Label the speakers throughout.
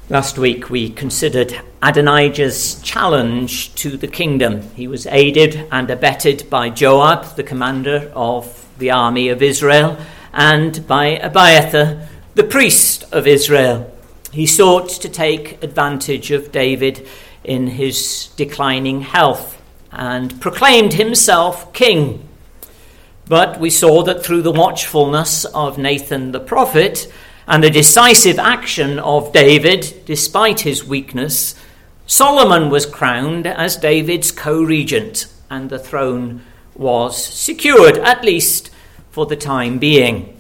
Speaker 1: Last week we considered Adonijah's challenge to the kingdom. He was aided and abetted by Joab, the commander of the army of Israel, and by Abiathar, the priest of Israel. He sought to take advantage of David in his declining health and proclaimed himself king. But we saw that through the watchfulness of Nathan the prophet and the decisive action of David, despite his weakness, Solomon was crowned as David's co-regent, and the throne was secured, at least for the time being.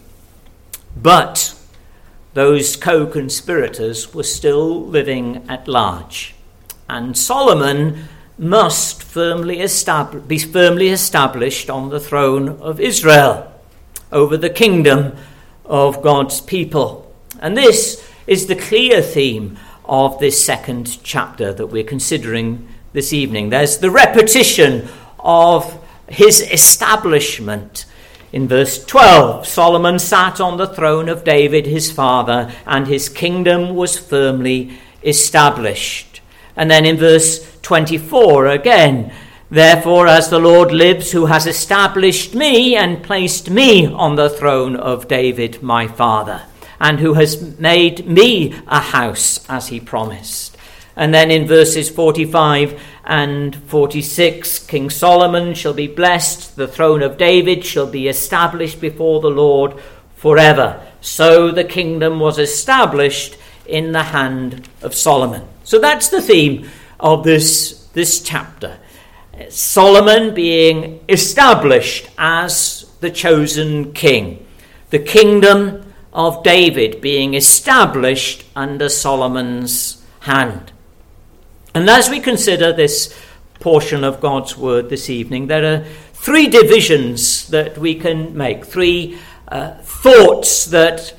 Speaker 1: But those co-conspirators were still living at large, and Solomon must be firmly established on the throne of Israel, over the kingdom of God's people. And this is the clear theme of this second chapter that we're considering this evening. There's the repetition of his establishment. In verse 12, Solomon sat on the throne of David his father, and his kingdom was firmly established. And then in verse 24 again, therefore, as the Lord lives, who has established me and placed me on the throne of David my father, and who has made me a house as he promised. And then in verses 45 and 46, King Solomon shall be blessed, the throne of David shall be established before the Lord forever. So the kingdom was established in the hand of Solomon. So that's the theme of this chapter. Solomon being established as the chosen king. The kingdom of David being established under Solomon's hand. And as we consider this portion of God's word this evening, there are three divisions that we can make, three thoughts that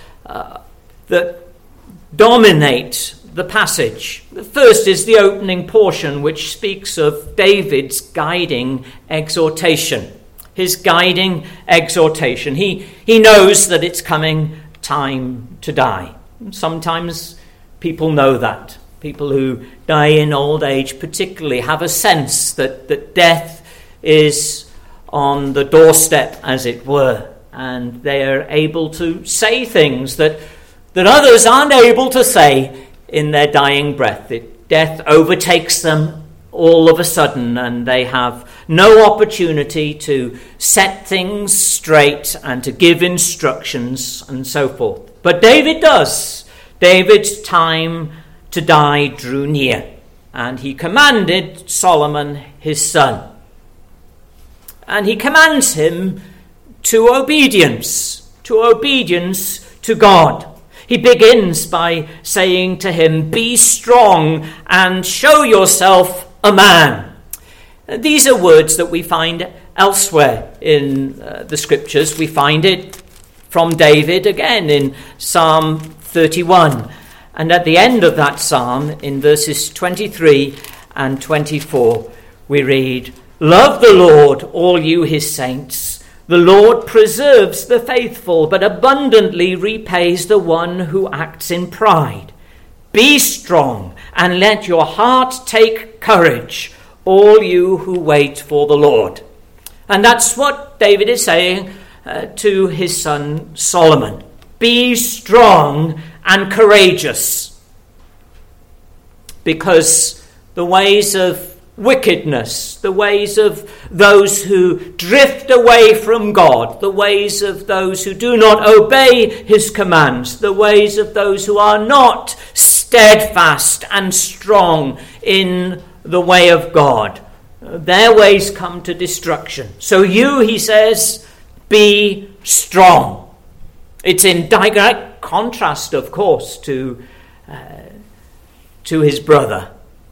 Speaker 1: dominate the passage. The first is the opening portion, which speaks of David's guiding exhortation. His guiding exhortation. He knows that it's coming time to die. Sometimes people know that. People who die in old age particularly have a sense that death is on the doorstep, as it were, and they are able to say things that others aren't able to say in their dying breath. Death overtakes them all of a sudden, and they have no opportunity to set things straight and to give instructions and so forth. But David does. David's time to die drew near, and he commanded Solomon his son. And he commands him to obedience to God. He begins by saying to him, "Be strong and show yourself a man." These are words that we find elsewhere in the scriptures. We find it from David again in Psalm 31. And at the end of that psalm, in verses 23 and 24, we read, "Love the Lord, all you his saints. The Lord preserves the faithful, but abundantly repays the one who acts in pride. Be strong and let your heart take courage, all you who wait for the Lord." And that's what David is saying to his son Solomon. Be strong and courageous, because the ways of wickedness, the ways of those who drift away from God, the ways of those who do not obey his commands, the ways of those who are not steadfast and strong in the way of God, their ways come to destruction. So you, he says, be strong. It's in direct contrast, of course, to his brother,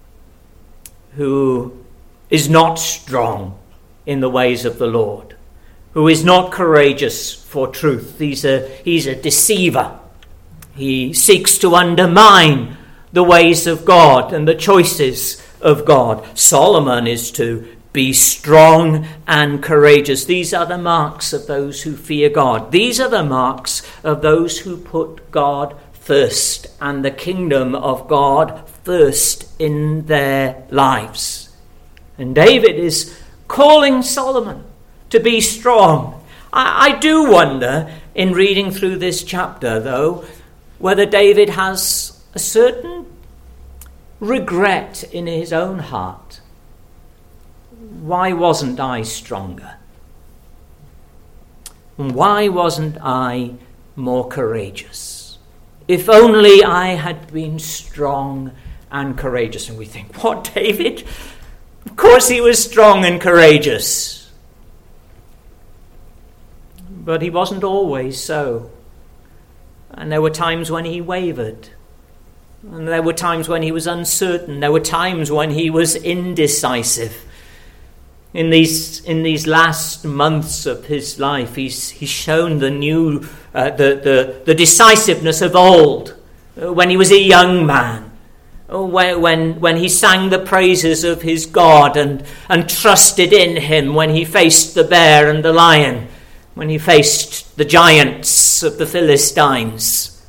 Speaker 1: who is not strong in the ways of the Lord, who is not courageous for truth. He's a deceiver. He seeks to undermine the ways of God and the choices of God. Solomon is to be strong and courageous. These are the marks of those who fear God. These are the marks of those who put God first and the kingdom of God first in their lives. And David is calling Solomon to be strong. I do wonder, in reading through this chapter, though, whether David has a certain regret in his own heart. Why wasn't I stronger? And why wasn't I more courageous? If only I had been strong and courageous. And we think, what, David? Of course he was strong and courageous. But he wasn't always so. And there were times when he wavered. And there were times when he was uncertain. There were times when he was indecisive. In these last months of his life, he's shown the decisiveness of old, when he was a young man, when he sang the praises of his God and trusted in him, when he faced the bear and the lion, when he faced the giants of the Philistines.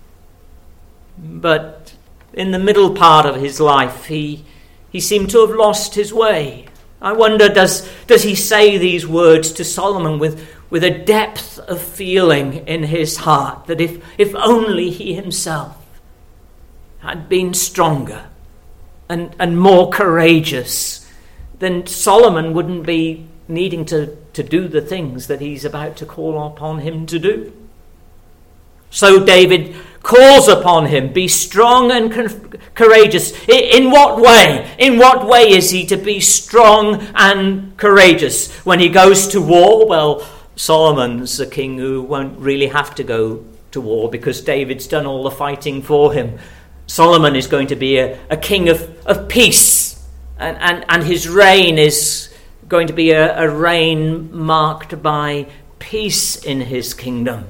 Speaker 1: But in the middle part of his life, he seemed to have lost his way. I wonder, does he say these words to Solomon with a depth of feeling in his heart that if only he himself had been stronger and more courageous, then Solomon wouldn't be needing to do the things that he's about to call upon him to do. So David calls upon him, be strong and courageous. In what way? In what way is he to be strong and courageous? When he goes to war, well, Solomon's a king who won't really have to go to war because David's done all the fighting for him. Solomon is going to be a king of peace, and his reign is going to be a reign marked by peace in his kingdom.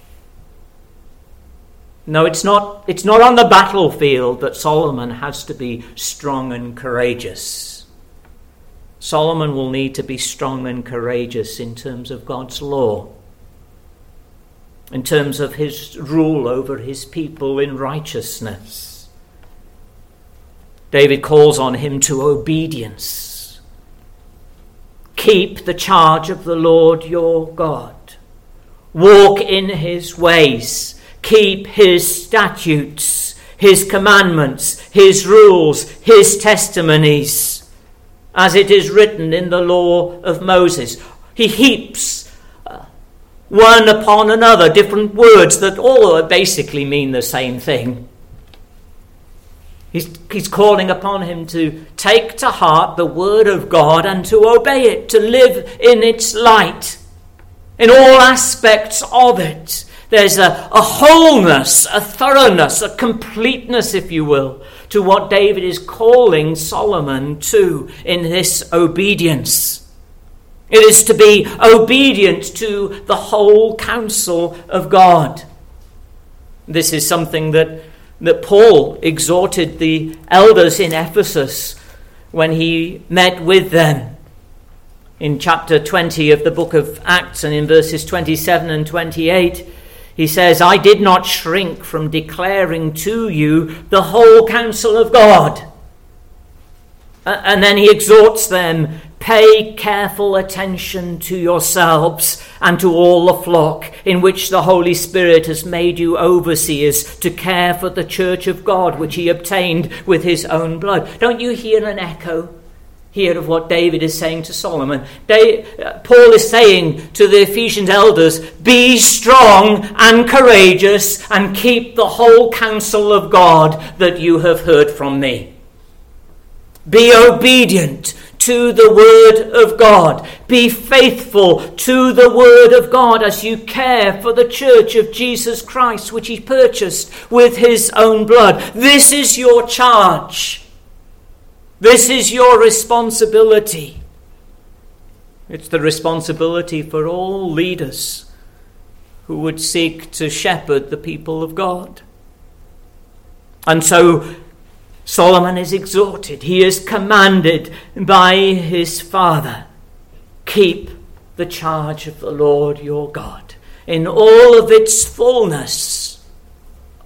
Speaker 1: No, it's not on the battlefield that Solomon has to be strong and courageous. Solomon will need to be strong and courageous in terms of God's law, in terms of his rule over his people in righteousness. David calls on him to obedience. Keep the charge of the Lord your God. Walk in his ways. Keep his statutes, his commandments, his rules, his testimonies, as it is written in the law of Moses. He heaps one upon another different words that all basically mean the same thing. He's calling upon him to take to heart the word of God and to obey it, to live in its light, in all aspects of it. There's a wholeness, a thoroughness, a completeness, if you will, to what David is calling Solomon to in this obedience. It is to be obedient to the whole counsel of God. This is something that Paul exhorted the elders in Ephesus when he met with them. In chapter 20 of the book of Acts and in verses 27 and 28, he says, I did not shrink from declaring to you the whole counsel of God. And then he exhorts them, pay careful attention to yourselves and to all the flock in which the Holy Spirit has made you overseers to care for the church of God, which he obtained with his own blood. Don't you hear an echo here of what David is saying to Solomon? Paul is saying to the Ephesian elders, be strong and courageous and keep the whole counsel of God that you have heard from me. Be obedient to the word of God. Be faithful to the word of God as you care for the church of Jesus Christ, which he purchased with his own blood. This is your charge. This is your responsibility. It's the responsibility for all leaders who would seek to shepherd the people of God. And so Solomon is exhorted. He is commanded by his father. Keep the charge of the Lord your God in all of its fullness.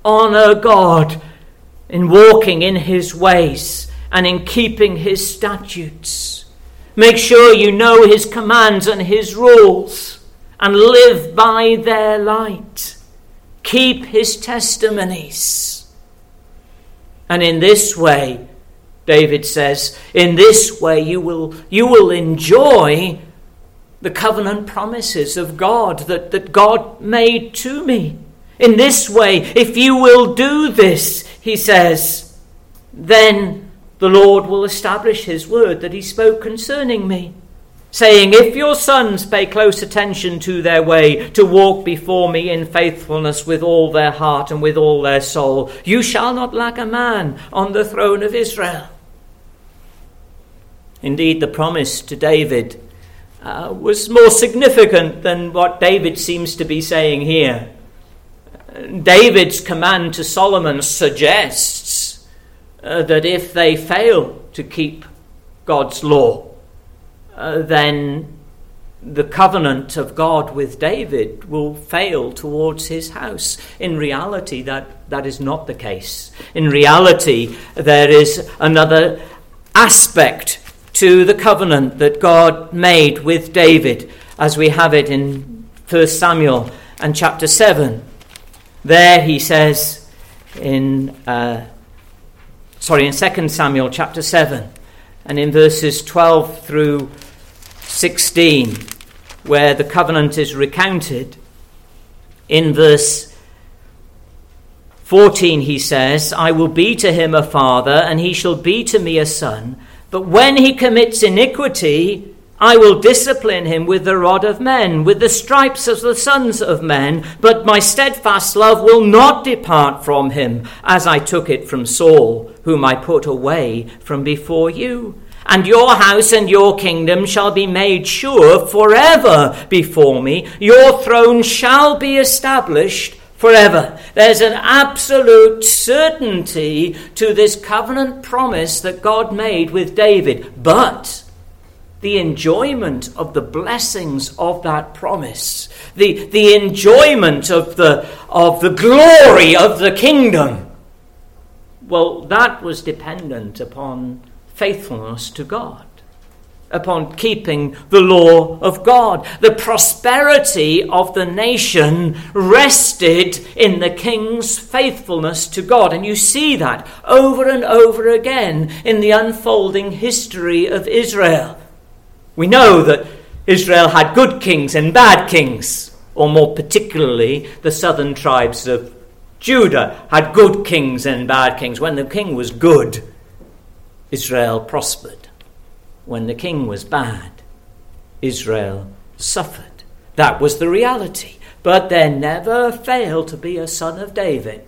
Speaker 1: honor God in walking in his ways and in keeping his statutes. Make sure you know his commands and his rules and live by their light. Keep his testimonies. And in this way, David says, in this way you will enjoy the covenant promises of God that God made to me. In this way, if you will do this, he says, then the Lord will establish his word that he spoke concerning me, saying, if your sons pay close attention to their way, to walk before me in faithfulness with all their heart and with all their soul, you shall not lack a man on the throne of Israel. Indeed, the promise to David was more significant than what David seems to be saying here. David's command to Solomon suggests that if they fail to keep God's law, then the covenant of God with David will fail towards his house. In reality, that is not the case. In reality, there is another aspect to the covenant that God made with David, as we have it in 1 Samuel and chapter 7. There he says in 2 Samuel chapter 7 and in verses 12 through 16, where the covenant is recounted. In verse 14 he says, I will be to him a father, and he shall be to me a son. But when he commits iniquity, I will discipline him with the rod of men, with the stripes of the sons of men. But my steadfast love will not depart from him, as I took it from Saul, whom I put away from before you. And your house and your kingdom shall be made sure forever before me. Your throne shall be established forever. There's an absolute certainty to this covenant promise that God made with David. But the enjoyment of the blessings of that promise, the enjoyment of the glory of the kingdom, well, that was dependent upon faithfulness to God, upon keeping the law of God. The prosperity of the nation rested in the king's faithfulness to God. And you see that over and over again in the unfolding history of Israel. We know that Israel had good kings and bad kings, or more particularly the southern tribes of Judah had good kings and bad kings. When the king was good, Israel prospered. When the king was bad, Israel suffered. That was the reality. But there never failed to be a son of David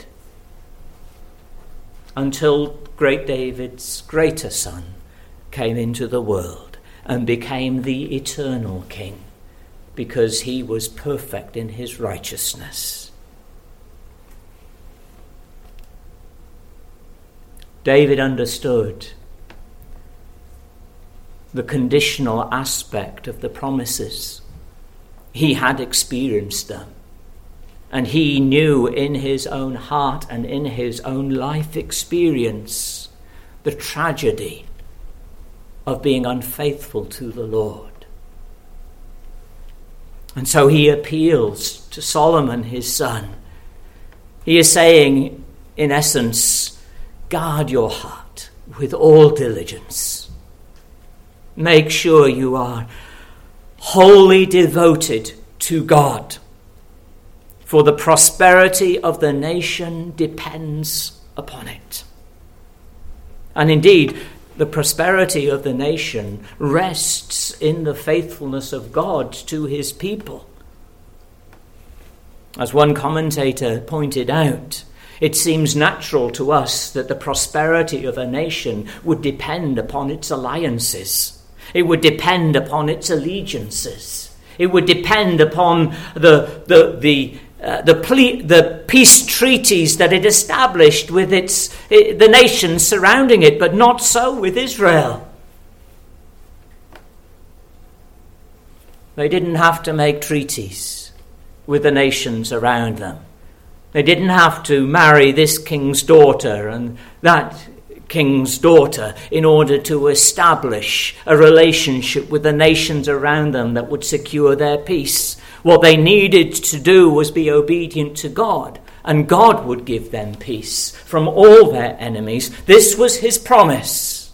Speaker 1: until great David's greater son came into the world and became the eternal king, because he was perfect in his righteousness. David understood the conditional aspect of the promises. He had experienced them, and he knew in his own heart and in his own life experience the tragedy of being unfaithful to the Lord. And so he appeals to Solomon, his son. He is saying, in essence, guard your heart with all diligence. Make sure you are wholly devoted to God, for the prosperity of the nation depends upon it. And indeed, the prosperity of the nation rests in the faithfulness of God to his people. As one commentator pointed out, it seems natural to us that the prosperity of a nation would depend upon its alliances. It would depend upon its allegiances. It would depend upon the peace treaties that it established with the nations surrounding it, but not so with Israel. They didn't have to make treaties with the nations around them. They didn't have to marry this king's daughter and that king's daughter in order to establish a relationship with the nations around them that would secure their peace. What they needed to do was be obedient to God, and God would give them peace from all their enemies. This was his promise.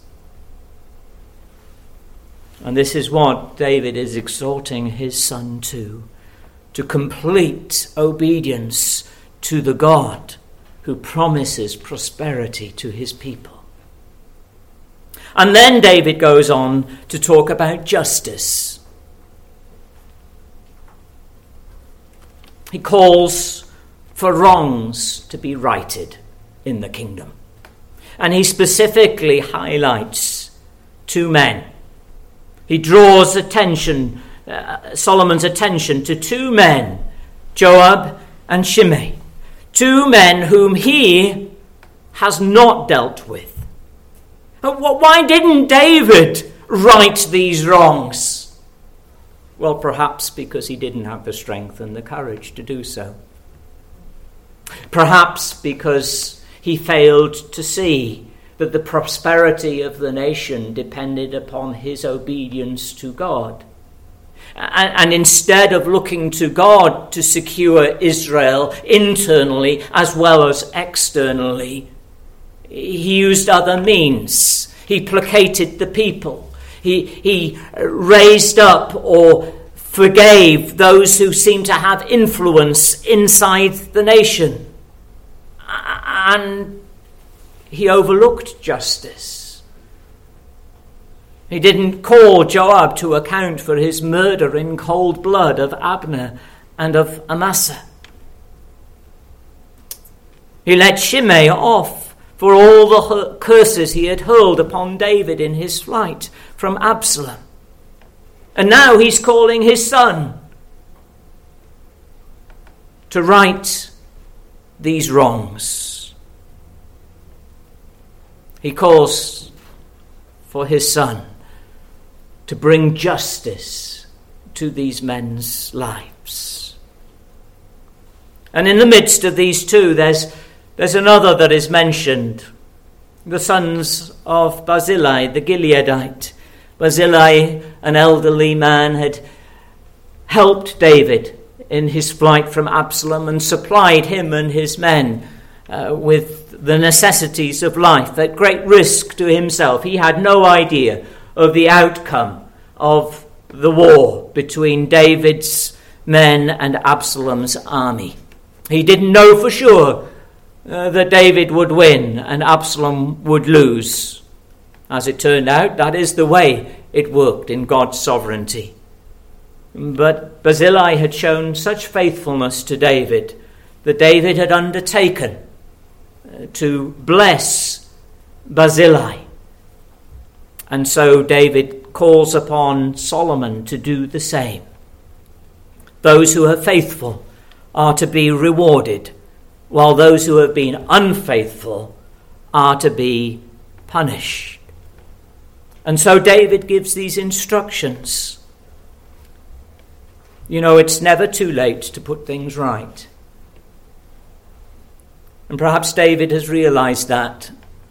Speaker 1: And this is what David is exhorting his son to complete obedience to the God who promises prosperity to his people. And then David goes on to talk about justice. He calls for wrongs to be righted in the kingdom. And he specifically highlights two men. He draws Solomon's attention to two men, Joab and Shimei. Two men whom he has not dealt with. Why didn't David right these wrongs? Well, perhaps because he didn't have the strength and the courage to do so. Perhaps because he failed to see that the prosperity of the nation depended upon his obedience to God. And instead of looking to God to secure Israel internally as well as externally, he used other means. He placated the people. He raised up or forgave those who seemed to have influence inside the nation. And he overlooked justice. He didn't call Joab to account for his murder in cold blood of Abner and of Amasa. He let Shimei off for all the curses he had hurled upon David in his flight from Absalom. And now he's calling his son to right these wrongs. He calls for his son to bring justice to these men's lives. And in the midst of these two, there's another that is mentioned, the sons of Barzillai, the Gileadite. Barzillai, an elderly man, had helped David in his flight from Absalom and supplied him and his men with the necessities of life at great risk to himself. He had no idea of the outcome of the war between David's men and Absalom's army. He didn't know for sure that David would win and Absalom would lose. As it turned out, that is the way it worked in God's sovereignty. But Barzillai had shown such faithfulness to David that David had undertaken to bless Barzillai. And so David calls upon Solomon to do the same. Those who are faithful are to be rewarded, while those who have been unfaithful are to be punished. And so David gives these instructions. You know, it's never too late to put things right. And perhaps David has realized that.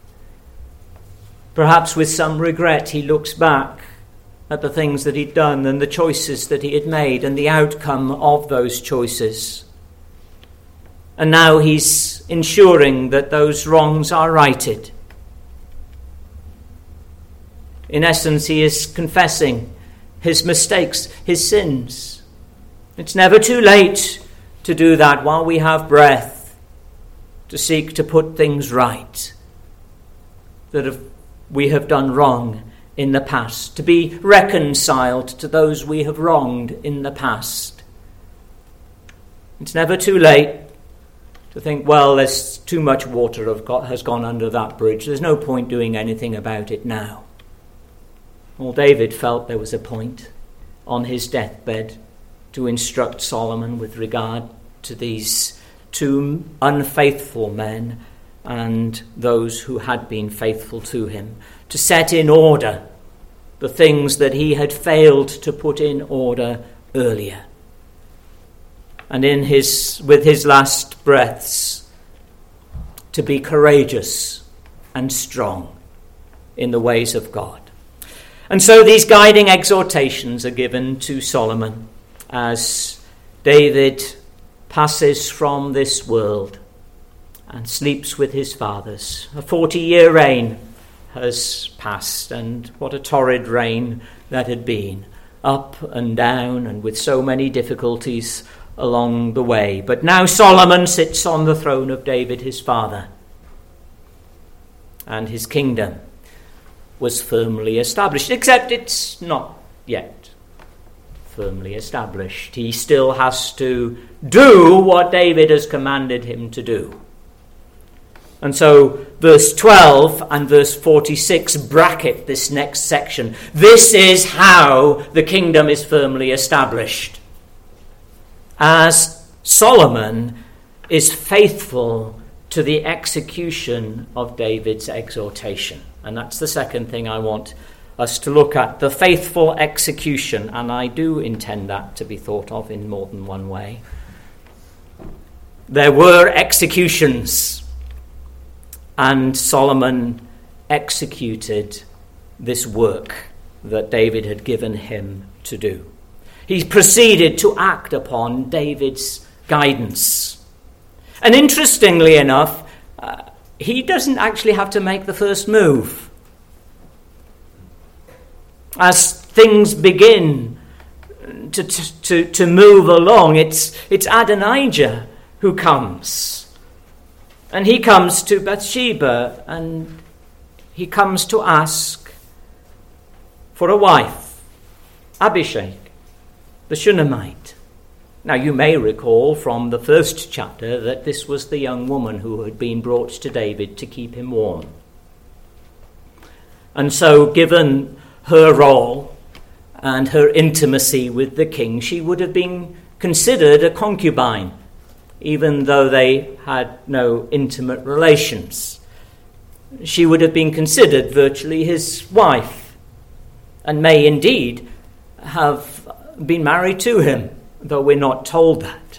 Speaker 1: Perhaps with some regret he looks back at the things that he'd done and the choices that he had made and the outcome of those choices. And now he's ensuring that those wrongs are righted. In essence, he is confessing his mistakes, his sins. It's never too late to do that while we have breath, to seek to put things right that we have done wrong in the past, to be reconciled to those we have wronged in the past. It's never too late to think, well, there's too much water has gone under that bridge. There's no point doing anything about it now. Well, David felt there was a point on his deathbed to instruct Solomon with regard to these two unfaithful men and those who had been faithful to him, to set in order the things that he had failed to put in order earlier. and with his last breaths, to be courageous and strong in the ways of God. And so these guiding exhortations are given to Solomon as David passes from this world and sleeps with his fathers. A 40-year reign has passed, and what a torrid reign that had been, up and down and with so many difficulties along the way. But now Solomon sits on the throne of David, his father, and his kingdom was firmly established, except it's not yet firmly established. He still has to do what David has commanded him to do. And so verse 12 and verse 46 bracket this next section. This is how the kingdom is firmly established, as Solomon is faithful to the execution of David's exhortation. And that's the second thing I want us to look at, the faithful execution. And I do intend that to be thought of in more than one way. There were executions, and Solomon executed this work that David had given him to do. He proceeded to act upon David's guidance. And interestingly enough, he doesn't actually have to make the first move. As things begin to move along, it's Adonijah who comes. And he comes to Bathsheba, and he comes to ask for a wife, Abishag, the Shunammite. Now, you may recall from the first chapter that this was the young woman who had been brought to David to keep him warm. And so, given her role and her intimacy with the king, she would have been considered a concubine, even though they had no intimate relations. She would have been considered virtually his wife, and may indeed have been married to him, though we're not told that.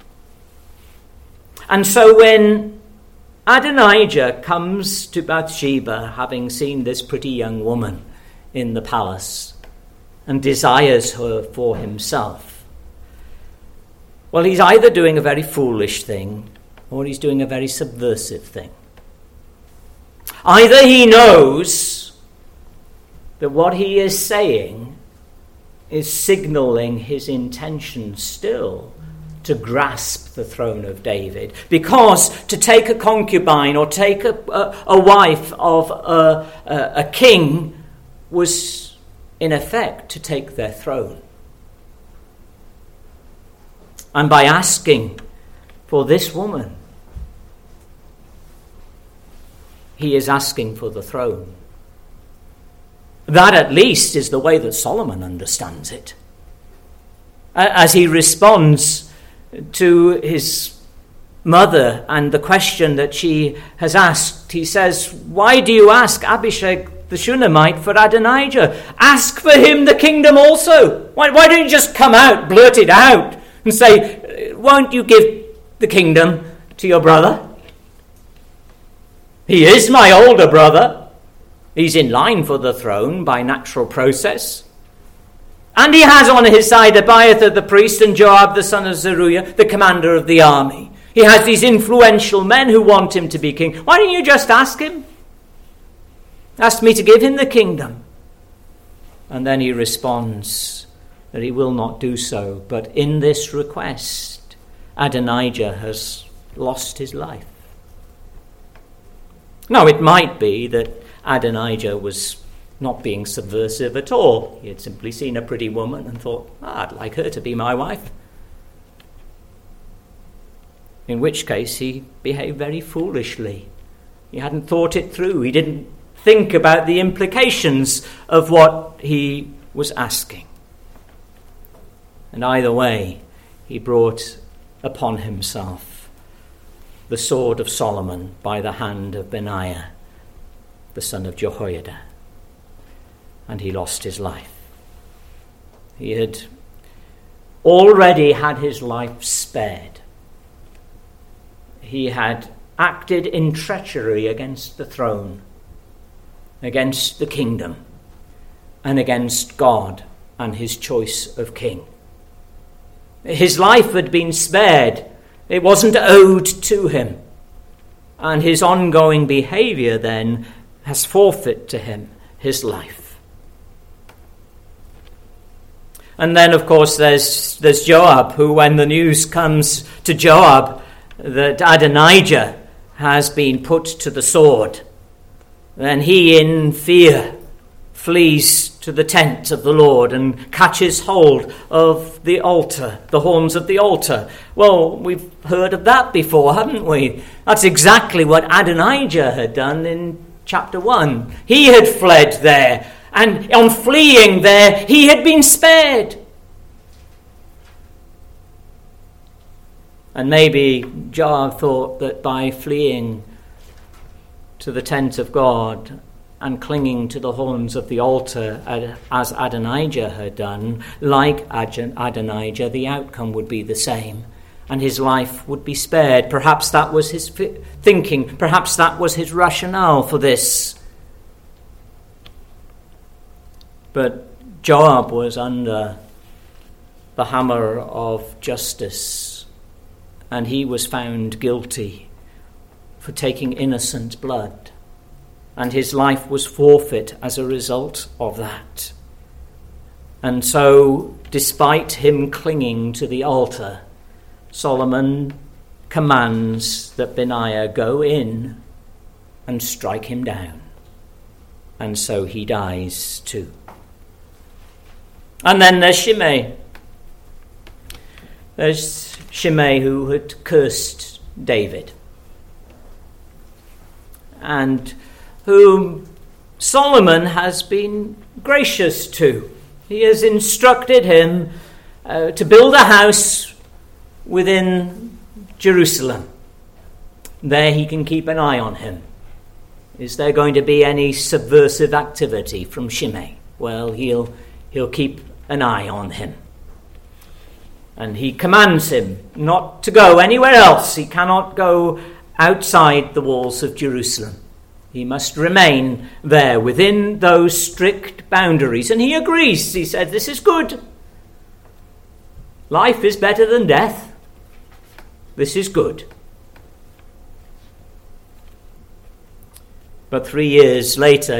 Speaker 1: And so when Adonijah comes to Bathsheba, having seen this pretty young woman in the palace, and desires her for himself, well, he's either doing a very foolish thing or he's doing a very subversive thing. Either he knows that what he is saying is signaling his intention still to grasp the throne of David, because to take a concubine or take a wife of a king was in effect to take their throne. And by asking for this woman, he is asking for the throne. That at least is the way that Solomon understands it. As he responds to his mother and the question that she has asked, he says, "Why do you ask Abishag the Shunammite for Adonijah? Ask for him the kingdom also. Why don't you just come out, blurt it out, and say, won't you give the kingdom to your brother? He is my older brother. He's in line for the throne by natural process. And he has on his side Abiathar the priest and Joab the son of Zeruiah, the commander of the army. He has these influential men who want him to be king. Why don't you just ask him? Ask me to give him the kingdom." And then he responds that he will not do so. But in this request, Adonijah has lost his life. Now, it might be that Adonijah was not being subversive at all. He had simply seen a pretty woman and thought, I'd like her to be my wife. In which case he behaved very foolishly. He hadn't thought it through. He didn't think about the implications of what he was asking. And either way, he brought upon himself the sword of Solomon by the hand of Benaiah, the son of Jehoiada. And he lost his life. He had already had his life spared. He had acted in treachery against the throne, against the kingdom, and against God and his choice of king. His life had been spared. It wasn't owed to him. And his ongoing behavior then has forfeit to him his life. And then, of course, there's Joab, who, when the news comes to Joab that Adonijah has been put to the sword, then he, in fear, flees to the tent of the Lord and catches hold of the altar, the horns of the altar. Well, we've heard of that before, haven't we? That's exactly what Adonijah had done in chapter 1. He had fled there, and on fleeing there, he had been spared. And maybe Joab thought that by fleeing to the tent of God and clinging to the horns of the altar as Adonijah had done, like Adonijah, the outcome would be the same, and his life would be spared. Perhaps that was his thinking. Perhaps that was his rationale for this. But Joab was under the hammer of justice, and he was found guilty for taking innocent blood, and his life was forfeit as a result of that. And so, despite him clinging to the altar, Solomon commands that Benaiah go in and strike him down. And so he dies too. And then there's Shimei. There's Shimei, who had cursed David, and whom Solomon has been gracious to. He has instructed him to build a house within Jerusalem. There he can keep an eye on him. Is there going to be any subversive activity from Shimei? Well, he'll keep an eye on him. And he commands him not to go anywhere else. He cannot go outside the walls of Jerusalem. He must remain there within those strict boundaries. And he agrees. He said, this is good. Life is better than death. This is good. But 3 years later,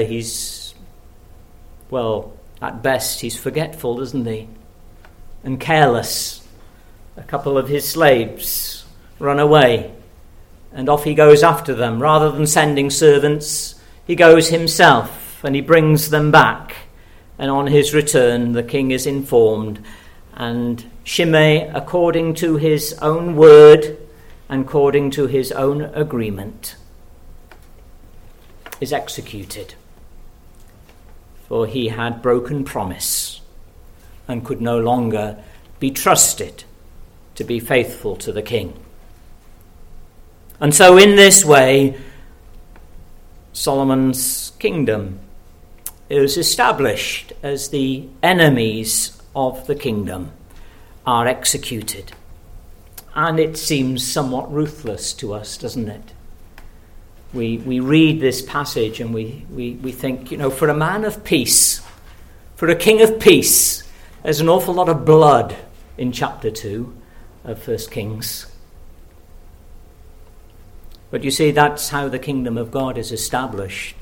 Speaker 1: at best, he's forgetful, isn't he? And careless. A couple of his slaves run away, and off he goes after them. Rather than sending servants, he goes himself, and he brings them back. And on his return, the king is informed, and Shimei, according to his own word and according to his own agreement, is executed. For he had broken promise and could no longer be trusted to be faithful to the king. And so in this way, Solomon's kingdom is established as the enemies of the kingdom are executed. And it seems somewhat ruthless to us, doesn't it? We read this passage and we think, for a man of peace, for a king of peace, there's an awful lot of blood in chapter 2 of 1 Kings. But you see, that's how the kingdom of God is established.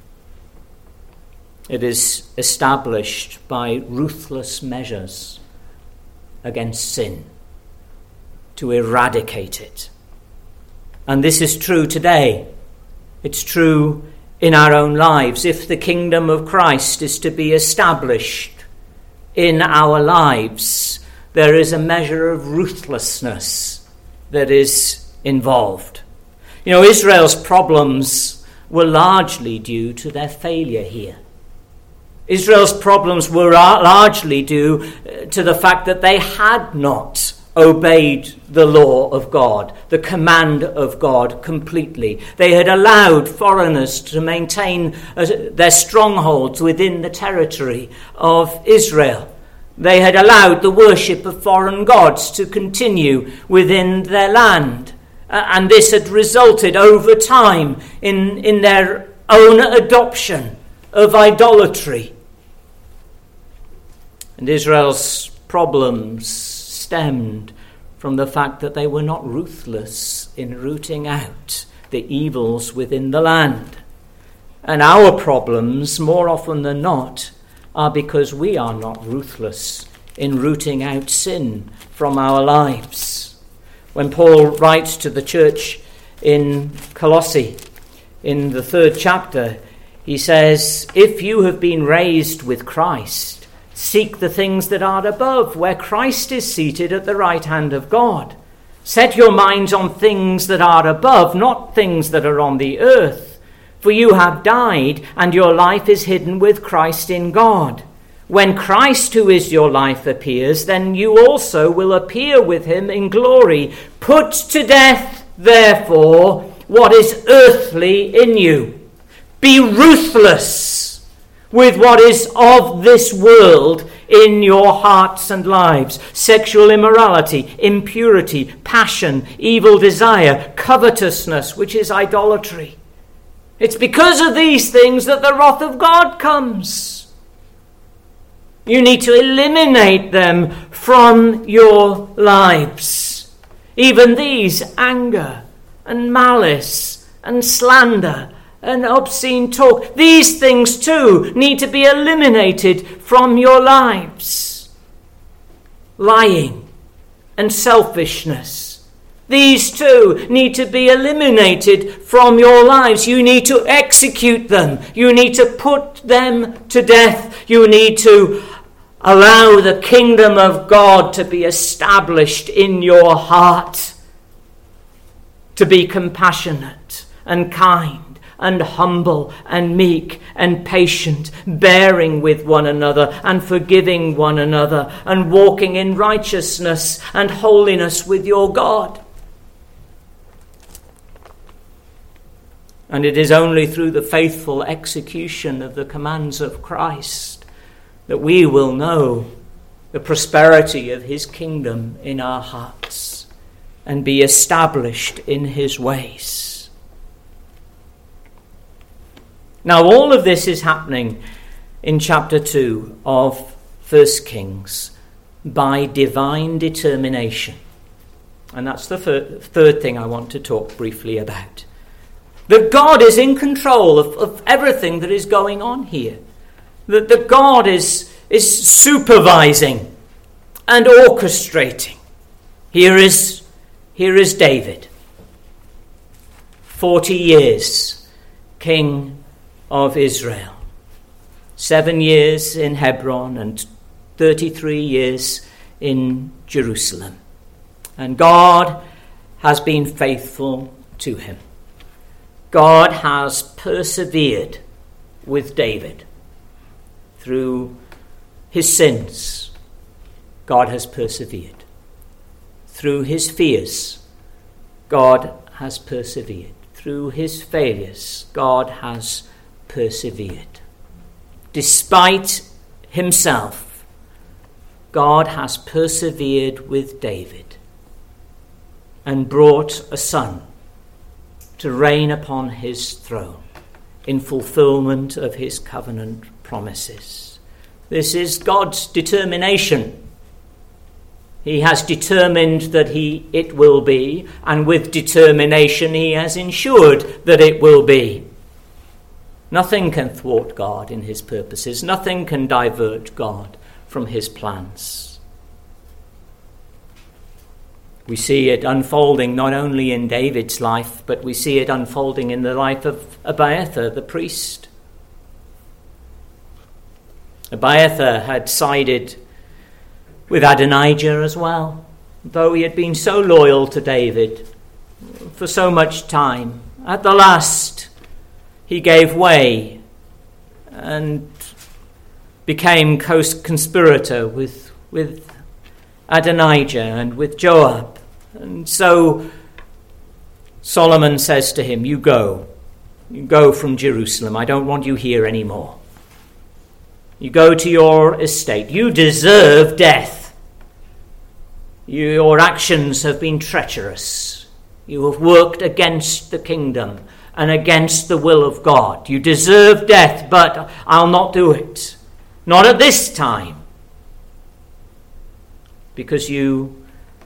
Speaker 1: It is established by ruthless measures against sin to eradicate it. And this is true today. It's true in our own lives. If the kingdom of Christ is to be established in our lives, there is a measure of ruthlessness that is involved. Israel's problems were largely due to their failure here. Israel's problems were largely due to the fact that they had not obeyed the law of God, the command of God completely. They had allowed foreigners to maintain their strongholds within the territory of Israel. They had allowed the worship of foreign gods to continue within their land. And this had resulted over time in their own adoption of idolatry. And Israel's problems stemmed from the fact that they were not ruthless in rooting out the evils within the land. And our problems, more often than not, are because we are not ruthless in rooting out sin from our lives. When Paul writes to the church in Colossae, in the 3rd chapter, he says, "If you have been raised with Christ, seek the things that are above, where Christ is seated at the right hand of God. Set your minds on things that are above, not things that are on the earth. For you have died, and your life is hidden with Christ in God. When Christ, who is your life, appears, then you also will appear with him in glory. Put to death, therefore, what is earthly in you. Be ruthless with what is of this world in your hearts and lives: sexual immorality, impurity, passion, evil desire, covetousness, which is idolatry." It's because of these things that the wrath of God comes. You need to eliminate them from your lives. Even these: anger and malice and slander and obscene talk. These things too need to be eliminated from your lives. Lying and selfishness. These too need to be eliminated from your lives. You need to execute them. You need to put them to death. You need to allow the kingdom of God to be established in your heart. To be compassionate and kind and humble and meek and patient, bearing with one another and forgiving one another, and walking in righteousness and holiness with your God. And it is only through the faithful execution of the commands of Christ that we will know the prosperity of his kingdom in our hearts and be established in his ways. Now, all of this is happening in chapter 2 of 1 Kings by divine determination. And that's the third thing I want to talk briefly about. That God is in control of everything that is going on here. That God is supervising and orchestrating. Here is David, 40 years king of Israel, 7 years in Hebron and 33 years in Jerusalem. And God has been faithful to him. God has persevered with David through his sins. God has persevered. Through his fears, God has persevered. Through his failures, God has persevered. Despite himself, God has persevered with David and brought a son to reign upon his throne in fulfillment of his covenant promises. This is God's determination. He has determined that it will be, and with determination he has ensured that it will be. Nothing can thwart God in his purposes. Nothing can divert God from his plans. We see it unfolding not only in David's life, but we see it unfolding in the life of Abiathar, the priest. Abiathar had sided with Adonijah as well, though he had been so loyal to David for so much time. At the last, he gave way and became co-conspirator with Adonijah and with Joab. And so Solomon says to him, You go from Jerusalem. I don't want you here anymore. You go to your estate. You deserve death. Your actions have been treacherous. You have worked against the kingdom and against the will of God. You deserve death, but I'll not do it. Not at this time. Because you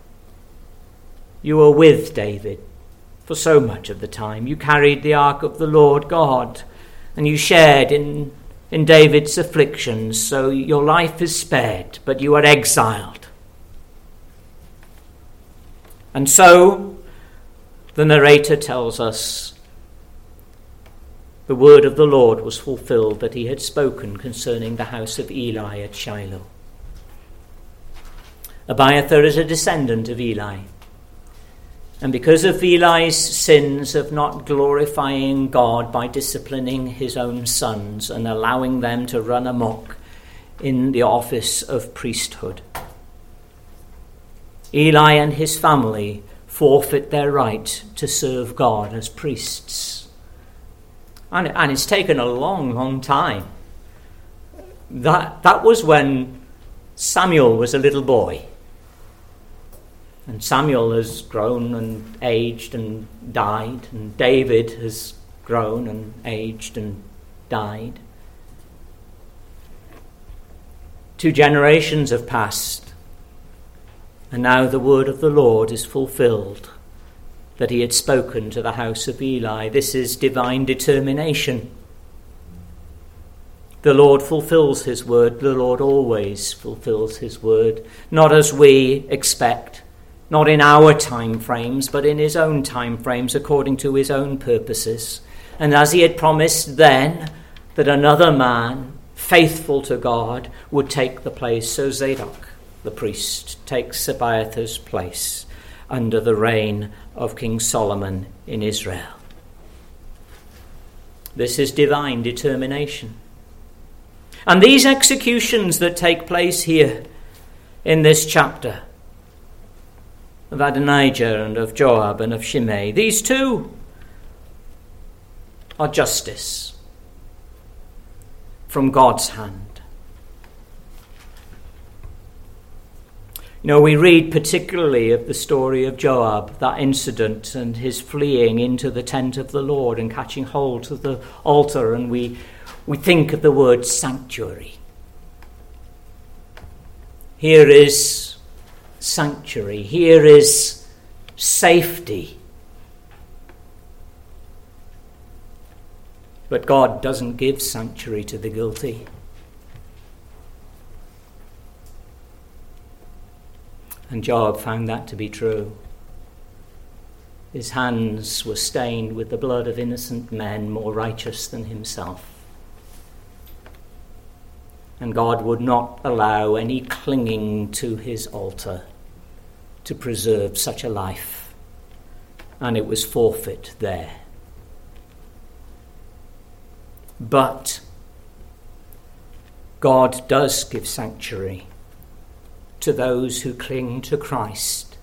Speaker 1: were with David for so much of the time. You carried the ark of the Lord God, and you shared in David's afflictions, so your life is spared, but you are exiled. And so, the narrator tells us, the word of the Lord was fulfilled that he had spoken concerning the house of Eli at Shiloh. Abiathar is a descendant of Eli. And because of Eli's sins of not glorifying God by disciplining his own sons and allowing them to run amok in the office of priesthood, Eli and his family forfeit their right to serve God as priests. And it's taken a long, long time. That was when Samuel was a little boy. And Samuel has grown and aged and died, and David has grown and aged and died. 2 generations have passed, and now the word of the Lord is fulfilled, that he had spoken to the house of Eli. This is divine determination. The Lord fulfills his word. The Lord always fulfills his word, not as we expect, not in our time frames, but in his own time frames, according to his own purposes. And as he had promised then that another man, faithful to God, would take the place, so Zadok, the priest, takes Abiathar's place under the reign of King Solomon in Israel. This is divine determination. And these executions that take place here in this chapter of Adonijah and of Joab and of Shimei, these two are justice from God's hand. You know, we read particularly of the story of Joab, that incident, and his fleeing into the tent of the Lord and catching hold of the altar, and we think of the word sanctuary. Here is sanctuary. Here is safety. But God doesn't give sanctuary to the guilty. And Joab found that to be true. His hands were stained with the blood of innocent men more righteous than himself. And God would not allow any clinging to his altar to preserve such a life. And it was forfeit there. But God does give sanctuary to those who cling to Christ,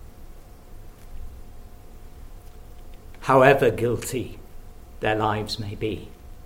Speaker 1: however guilty their lives may be,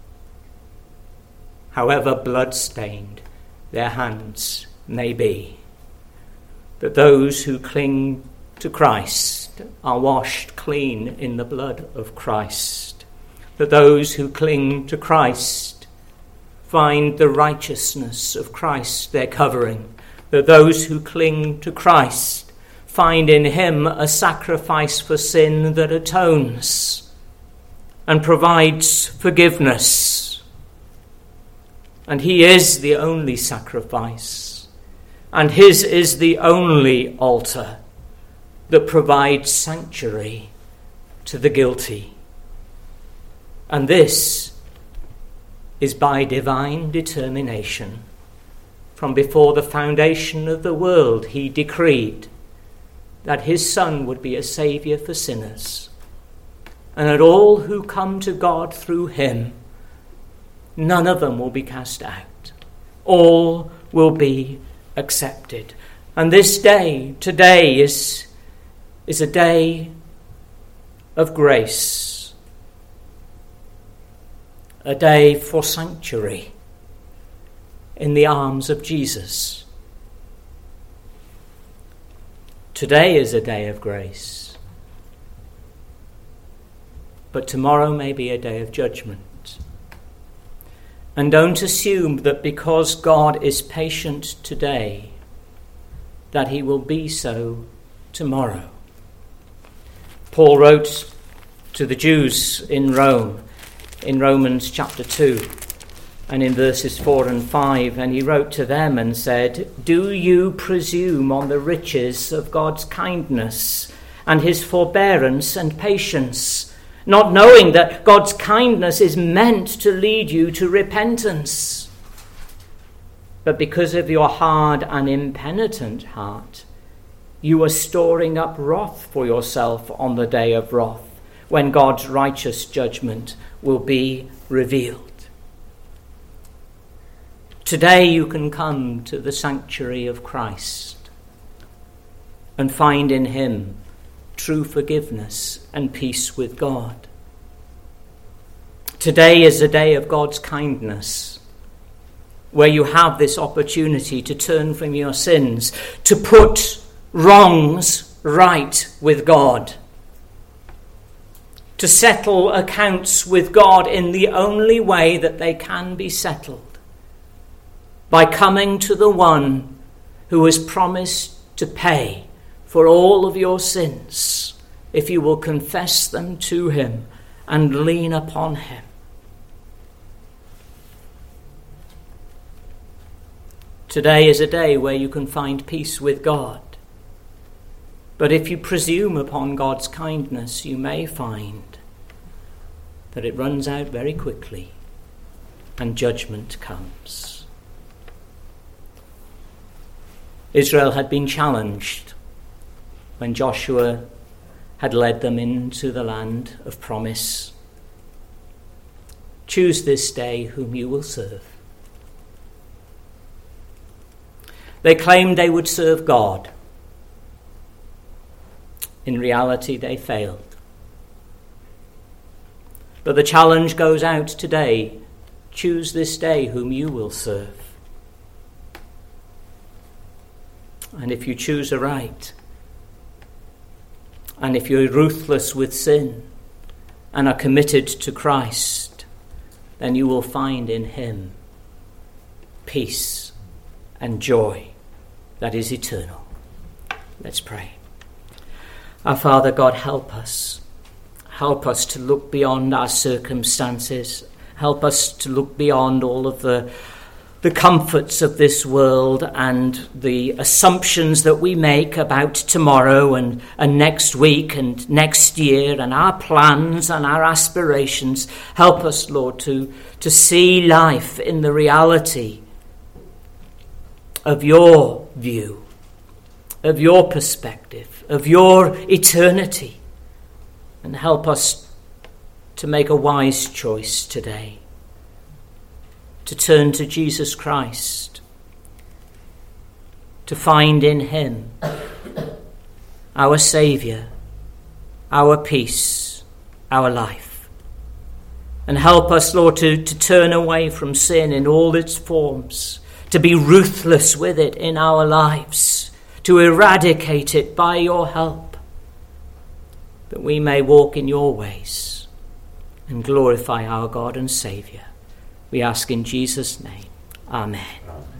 Speaker 1: however blood-stained their hands may be, that those who cling to Christ are washed clean in the blood of Christ, that those who cling to Christ find the righteousness of Christ their covering, that those who cling to Christ find in him a sacrifice for sin that atones and provides forgiveness. And he is the only sacrifice, and his is the only altar that provides sanctuary to the guilty. And this is by divine determination. From before the foundation of the world, he decreed that his Son would be a saviour for sinners, and that all who come to God through him, none of them will be cast out. All will be accepted. And this day, today, is a day of grace, a day for sanctuary, in the arms of Jesus. Today is a day of grace, but tomorrow may be a day of judgment. And don't assume that because God is patient today, that he will be so tomorrow. Paul wrote to the Jews in Rome, in Romans chapter 2, and in verses 4 and 5, and he wrote to them and said, "Do you presume on the riches of God's kindness and his forbearance and patience, not knowing that God's kindness is meant to lead you to repentance? But because of your hard and impenitent heart, you are storing up wrath for yourself on the day of wrath, when God's righteous judgment will be revealed." Today you can come to the sanctuary of Christ and find in him true forgiveness and peace with God. Today is a day of God's kindness, where you have this opportunity to turn from your sins, to put wrongs right with God, to settle accounts with God in the only way that they can be settled, by coming to the one who has promised to pay for all of your sins if you will confess them to him and lean upon him. Today is a day where you can find peace with God. But if you presume upon God's kindness, you may find that it runs out very quickly and judgment comes. Israel had been challenged when Joshua had led them into the land of promise. Choose this day whom you will serve. They claimed they would serve God. In reality, they failed. But the challenge goes out today. Choose this day whom you will serve. And if you choose aright, and if you're ruthless with sin and are committed to Christ, then you will find in him peace and joy that is eternal. Let's pray. Our Father God, help us. Help us to look beyond our circumstances. Help us to look beyond all of the comforts of this world and the assumptions that we make about tomorrow and next week and next year and our plans and our aspirations. Help us, Lord, to see life in the reality of your view, of your perspective, of your eternity. And help us to make a wise choice today, to turn to Jesus Christ, to find in him our Saviour, our peace, our life. And help us, Lord, to turn away from sin in all its forms, to be ruthless with it in our lives, to eradicate it by your help, that we may walk in your ways and glorify our God and Saviour. We ask in Jesus' name. Amen.